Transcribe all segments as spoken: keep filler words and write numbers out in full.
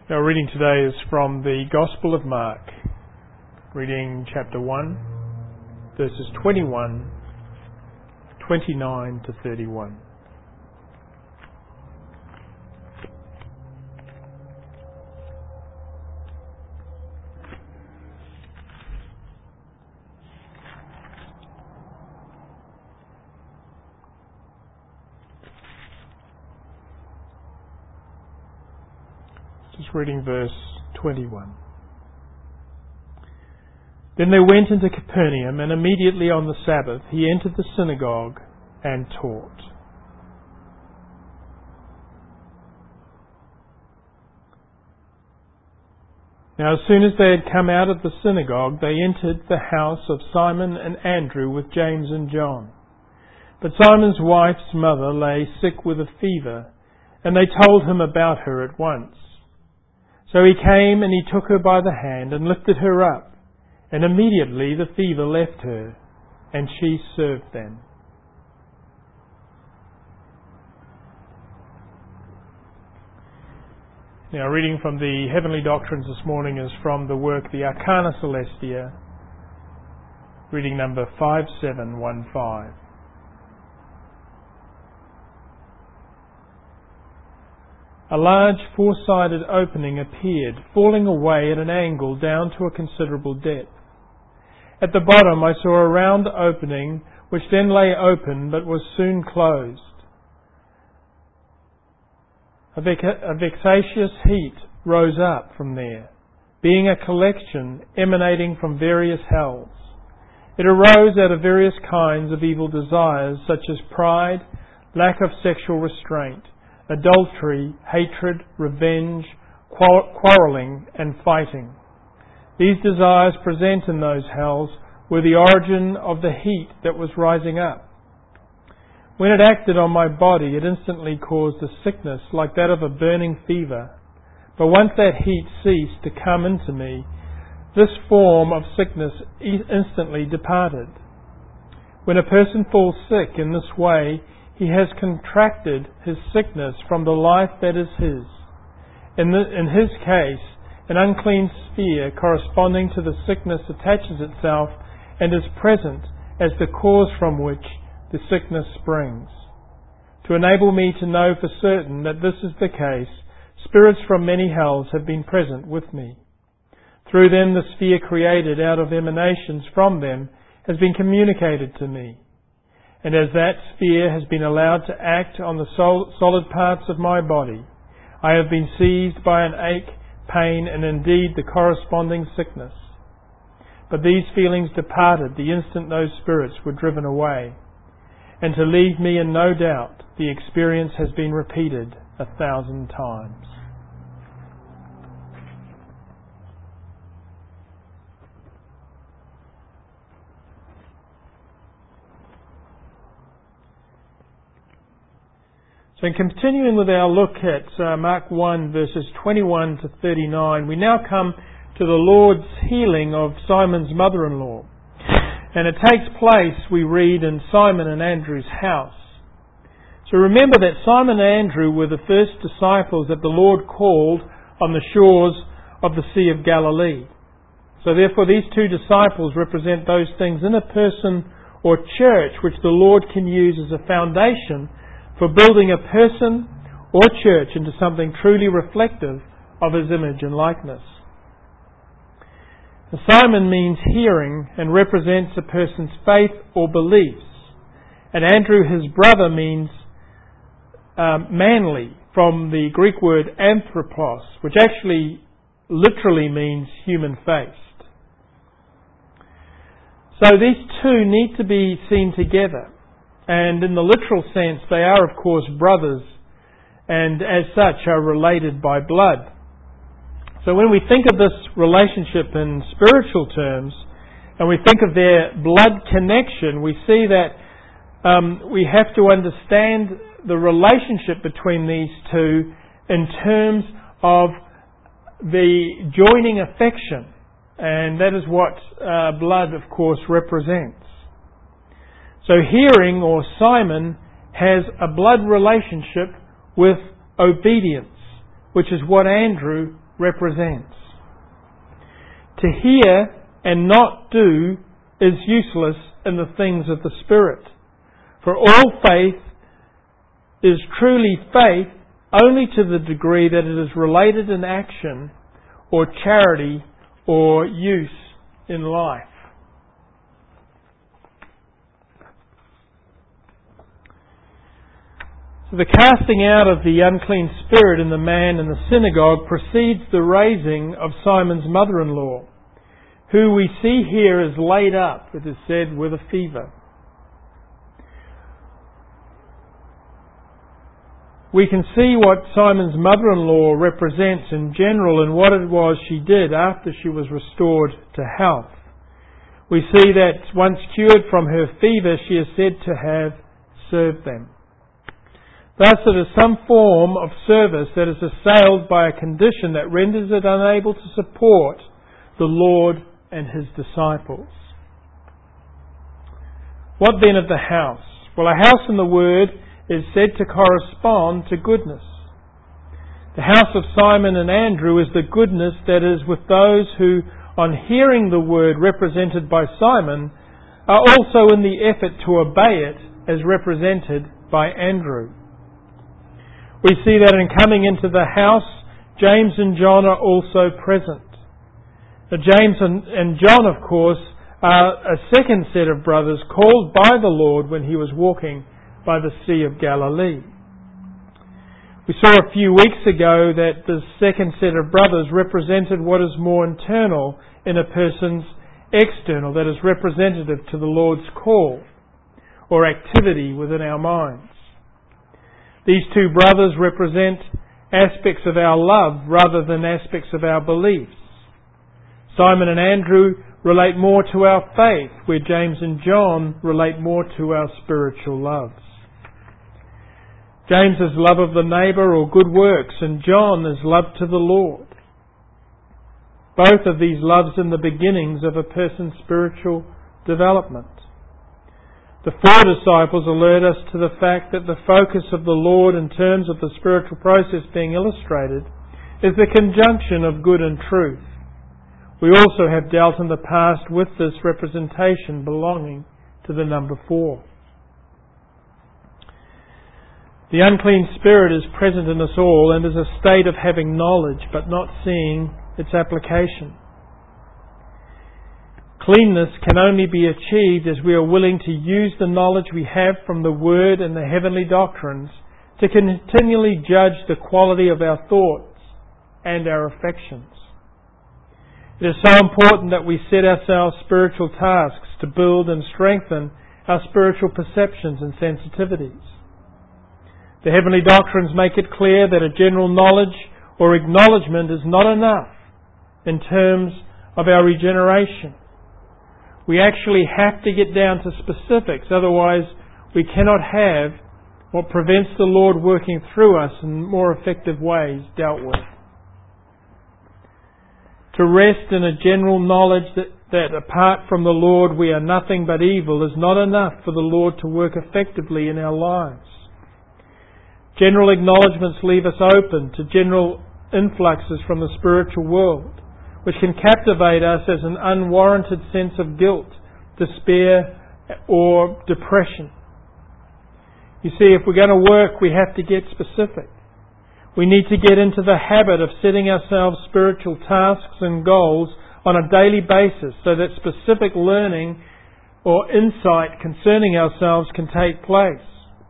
Our reading today is from the Gospel of Mark, reading chapter one, verses twenty-one, twenty-nine to thirty-one. Just reading verse twenty-one. Then they went into Capernaum, and immediately on the Sabbath he entered the synagogue and taught. Now as soon as they had come out of the synagogue, they entered the house of Simon and Andrew with James and John. But Simon's wife's mother lay sick with a fever, and they told him about her at once. So he came and he took her by the hand and lifted her up, and immediately the fever left her, and she served them. Now, reading from the Heavenly Doctrines this morning is from the work The Arcana Celestia, reading number five seven one five. A large four-sided opening appeared, falling away at an angle down to a considerable depth. At the bottom I saw a round opening, which then lay open but was soon closed. A, vex- a vexatious heat rose up from there, being a collection emanating from various hells. It arose out of various kinds of evil desires, such as pride, lack of sexual restraint, adultery, hatred, revenge, quarrelling, and fighting. These desires present in those hells were the origin of the heat that was rising up. When it acted on my body, it instantly caused a sickness like that of a burning fever. But once that heat ceased to come into me, this form of sickness instantly departed. When a person falls sick in this way, he has contracted his sickness from the life that is his. In, the, in his case, an unclean sphere corresponding to the sickness attaches itself and is present as the cause from which the sickness springs. To enable me to know for certain that this is the case, spirits from many hells have been present with me. Through them, the sphere created out of emanations from them has been communicated to me. And as that sphere has been allowed to act on the sol- solid parts of my body, I have been seized by an ache, pain, and indeed the corresponding sickness. But these feelings departed the instant those spirits were driven away. And to leave me in no doubt, the experience has been repeated a thousand times. So in continuing with our look at uh, Mark one verses twenty-one to thirty-nine, we now come to the Lord's healing of Simon's mother-in-law. And it takes place, we read, in Simon and Andrew's house. So remember that Simon and Andrew were the first disciples that the Lord called on the shores of the Sea of Galilee. So therefore these two disciples represent those things in a person or church which the Lord can use as a foundation for building a person or church into something truly reflective of His image and likeness. Simon means hearing and represents a person's faith or beliefs. And Andrew, his brother, means um, manly, from the Greek word anthropos, which actually literally means human-faced. So these two need to be seen together. And in the literal sense, they are, of course, brothers, and as such are related by blood. So when we think of this relationship in spiritual terms, and we think of their blood connection, we see that um, we have to understand the relationship between these two in terms of the joining affection. And that is what uh, blood, of course, represents. So hearing, or Simon, has a blood relationship with obedience, which is what Andrew represents. To hear and not do is useless in the things of the Spirit. For all faith is truly faith only to the degree that it is related in action or charity or use in life. So the casting out of the unclean spirit in the man in the synagogue precedes the raising of Simon's mother-in-law, who we see here is laid up, it is said, with a fever. We can see what Simon's mother-in-law represents in general and what it was she did after she was restored to health. We see that once cured from her fever, she is said to have served them. Thus it is some form of service that is assailed by a condition that renders it unable to support the Lord and His disciples. What then of the house? Well, a house in the Word is said to correspond to goodness. The house of Simon and Andrew is the goodness that is with those who, on hearing the Word represented by Simon, are also in the effort to obey it as represented by Andrew. We see that in coming into the house, James and John are also present. Now, James and, and John, of course, are a second set of brothers called by the Lord when He was walking by the Sea of Galilee. We saw a few weeks ago that the second set of brothers represented what is more internal in a person's external, that is representative to the Lord's call or activity within our minds. These two brothers represent aspects of our love rather than aspects of our beliefs. Simon and Andrew relate more to our faith, where James and John relate more to our spiritual loves. James is love of the neighbour or good works, and John is love to the Lord. Both of these loves in the beginnings of a person's spiritual development. The four disciples alert us to the fact that the focus of the Lord in terms of the spiritual process being illustrated is the conjunction of good and truth. We also have dealt in the past with this representation belonging to the number four. The unclean spirit is present in us all and is a state of having knowledge but not seeing its application. Cleanness can only be achieved as we are willing to use the knowledge we have from the Word and the heavenly doctrines to continually judge the quality of our thoughts and our affections. It is so important that we set ourselves spiritual tasks to build and strengthen our spiritual perceptions and sensitivities. The heavenly doctrines make it clear that a general knowledge or acknowledgement is not enough in terms of our regeneration. We actually have to get down to specifics, otherwise we cannot have what prevents the Lord working through us in more effective ways dealt with. To rest in a general knowledge that, that apart from the Lord we are nothing but evil is not enough for the Lord to work effectively in our lives. General acknowledgements leave us open to general influxes from the spiritual world, which can captivate us as an unwarranted sense of guilt, despair, or depression. You see, if we're going to work, we have to get specific. We need to get into the habit of setting ourselves spiritual tasks and goals on a daily basis so that specific learning or insight concerning ourselves can take place.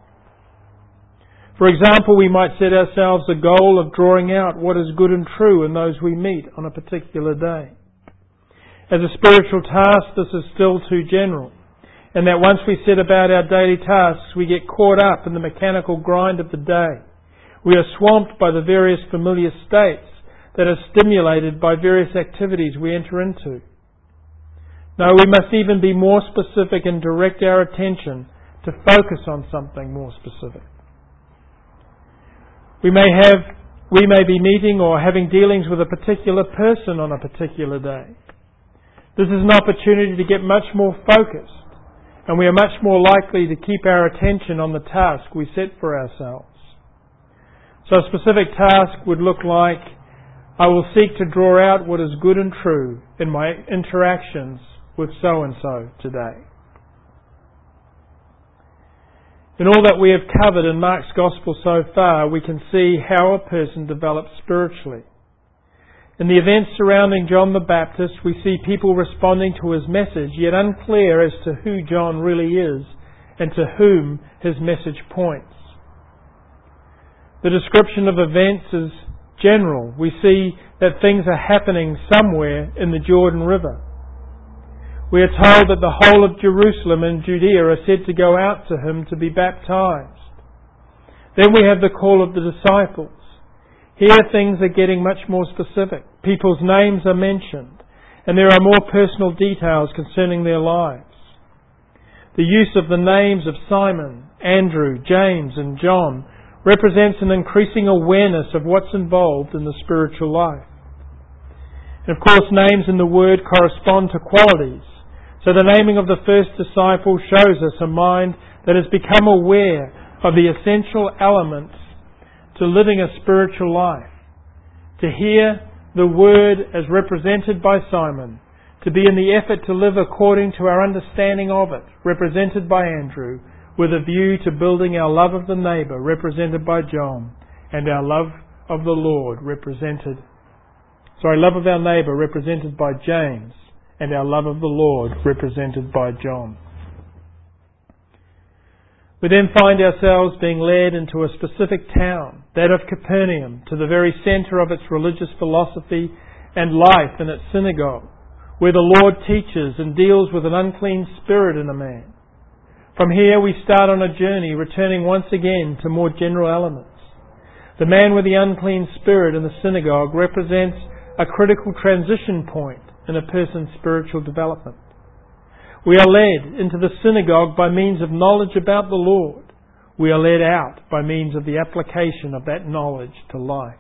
For example, we might set ourselves a goal of drawing out what is good and true in those we meet on a particular day. As a spiritual task, this is still too general, and that once we set about our daily tasks, we get caught up in the mechanical grind of the day. We are swamped by the various familiar states that are stimulated by various activities we enter into. No, we must even be more specific and direct our attention to focus on something more specific. We may have, we may be meeting or having dealings with a particular person on a particular day. This is an opportunity to get much more focused, and we are much more likely to keep our attention on the task we set for ourselves. So a specific task would look like I will seek to draw out what is good and true in my interactions with so-and-so today. In all that we have covered in Mark's Gospel so far, we can see how a person develops spiritually. In the events surrounding John the Baptist, we see people responding to his message, yet unclear as to who John really is and to whom his message points. The description of events is general. We see that things are happening somewhere in the Jordan River. We are told that the whole of Jerusalem and Judea are said to go out to him to be baptized. Then we have the call of the disciples. Here things are getting much more specific. People's names are mentioned, and there are more personal details concerning their lives. The use of the names of Simon, Andrew, James, and John represents an increasing awareness of what's involved in the spiritual life. And of course, names in the Word correspond to qualities. So the naming of the first disciple shows us a mind that has become aware of the essential elements to living a spiritual life. To hear the Word as represented by Simon, to be in the effort to live according to our understanding of it, represented by Andrew, with a view to building our love of the neighbour, represented by John, and our love of the Lord, represented, sorry, love of our neighbour, represented by James, and our love of the Lord, represented by John. We then find ourselves being led into a specific town, that of Capernaum, to the very centre of its religious philosophy and life in its synagogue, where the Lord teaches and deals with an unclean spirit in a man. From here we start on a journey, returning once again to more general elements. The man with the unclean spirit in the synagogue represents a critical transition point in a person's spiritual development. We are led into the synagogue by means of knowledge about the Lord. We are led out by means of the application of that knowledge to life.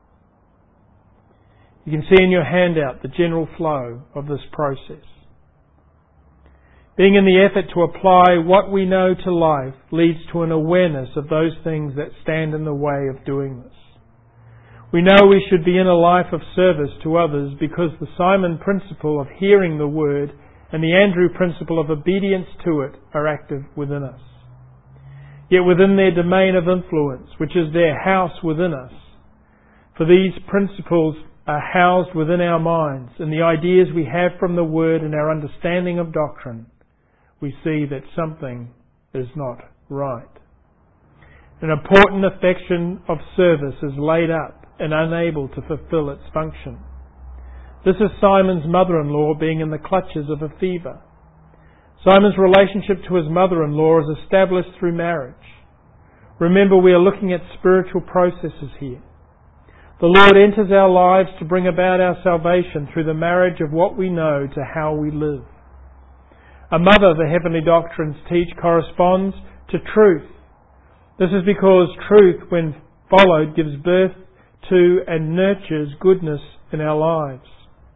You can see in your handout the general flow of this process. Being in the effort to apply what we know to life leads to an awareness of those things that stand in the way of doing this. We know we should be in a life of service to others because the Simon principle of hearing the word and the Andrew principle of obedience to it are active within us. Yet within their domain of influence, which is their house within us, for these principles are housed within our minds and the ideas we have from the word and our understanding of doctrine, we see that something is not right. An important affection of service is laid up and unable to fulfill its function. This is Simon's mother-in-law being in the clutches of a fever. Simon's relationship to his mother-in-law is established through marriage. Remember, we are looking at spiritual processes here. The Lord enters our lives to bring about our salvation through the marriage of what we know to how we live. A mother, the heavenly doctrines teach, corresponds to truth. This is because truth, when followed, gives birth to and nurtures goodness in our lives.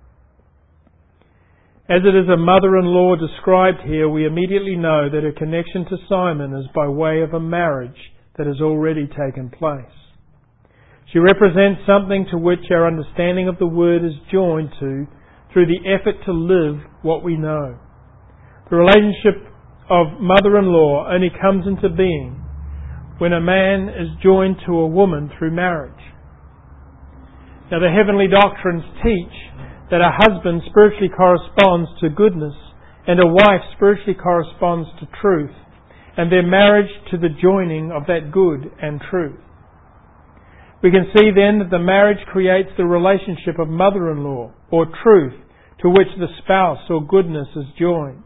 As it is a mother-in-law described here, we immediately know that her connection to Simon is by way of a marriage that has already taken place. She represents something to which our understanding of the Word is joined to through the effort to live what we know. The relationship of mother-in-law only comes into being when a man is joined to a woman through marriage. Now, the heavenly doctrines teach that a husband spiritually corresponds to goodness and a wife spiritually corresponds to truth, and their marriage to the joining of that good and truth. We can see then that the marriage creates the relationship of mother-in-law or truth to which the spouse or goodness is joined.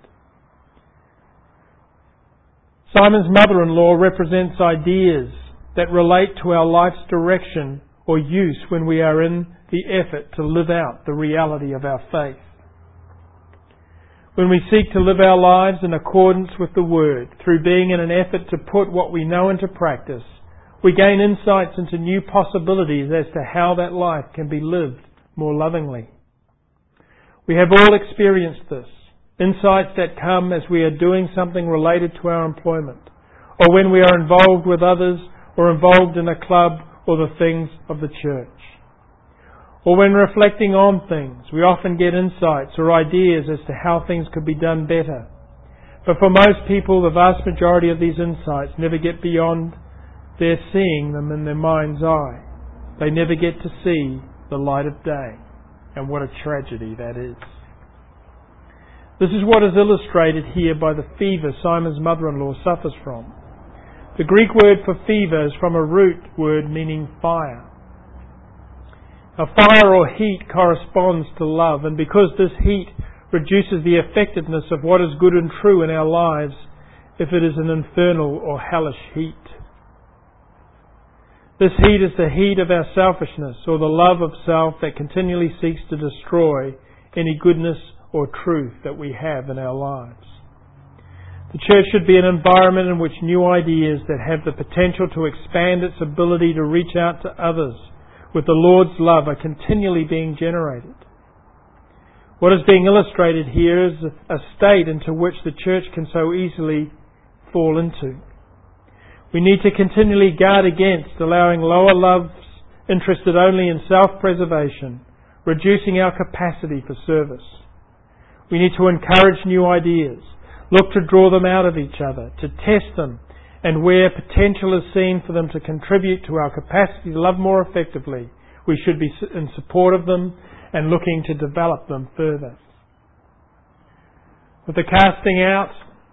Simon's mother-in-law represents ideas that relate to our life's direction or use when we are in the effort to live out the reality of our faith. When we seek to live our lives in accordance with the Word, through being in an effort to put what we know into practice, we gain insights into new possibilities as to how that life can be lived more lovingly. We have all experienced this. Insights that come as we are doing something related to our employment, or when we are involved with others, or involved in a club or the things of the church. Or when reflecting on things, we often get insights or ideas as to how things could be done better. But for most people, the vast majority of these insights never get beyond their seeing them in their mind's eye. They never get to see the light of day. And what a tragedy that is. This is what is illustrated here by the fever Simon's mother-in-law suffers from. The Greek word for fever is from a root word meaning fire. Now, fire or heat corresponds to love, and because this heat reduces the effectiveness of what is good and true in our lives if it is an infernal or hellish heat. This heat is the heat of our selfishness or the love of self that continually seeks to destroy any goodness or truth that we have in our lives. The church should be an environment in which new ideas that have the potential to expand its ability to reach out to others with the Lord's love are continually being generated. What is being illustrated here is a state into which the church can so easily fall into. We need to continually guard against allowing lower loves interested only in self-preservation, reducing our capacity for service. We need to encourage new ideas, look to draw them out of each other, to test them, and where potential is seen for them to contribute to our capacity to love more effectively, we should be in support of them and looking to develop them further. With the casting out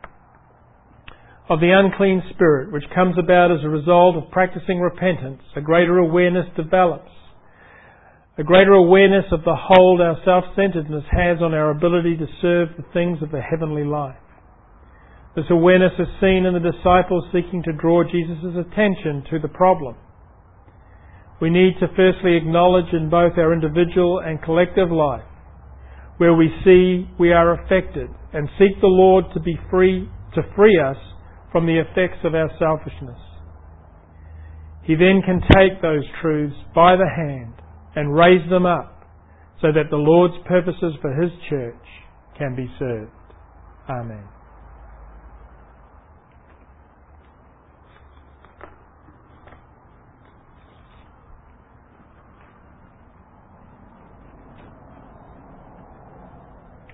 of the unclean spirit, which comes about as a result of practicing repentance, a greater awareness develops. A greater awareness of the hold our self-centeredness has on our ability to serve the things of the heavenly life. This awareness is seen in the disciples seeking to draw Jesus' attention to the problem. We need to firstly acknowledge in both our individual and collective life where we see we are affected and seek the Lord to be free, to free us from the effects of our selfishness. He then can take those truths by the hand and raise them up so that the Lord's purposes for His church can be served. Amen.